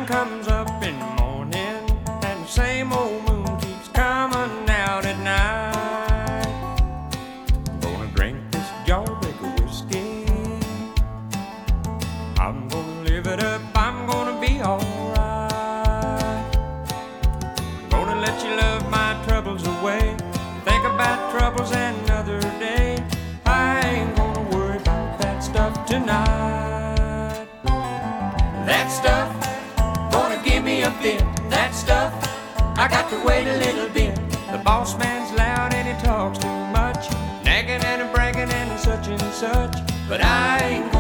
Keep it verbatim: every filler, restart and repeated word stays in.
sun comes up in the morning and the same old moon keeps coming out at night. I'm gonna drink this jawbreaker whiskey. I'm gonna live it up, I'm gonna be alright. Gonna let you love my troubles away. Think about troubles another day. I ain't gonna worry about that stuff tonight. That stuff gonna give me a fit. That stuff I got to wait a little bit. The boss man's loud and he talks too much, nagging and bragging and such and such. But I ain't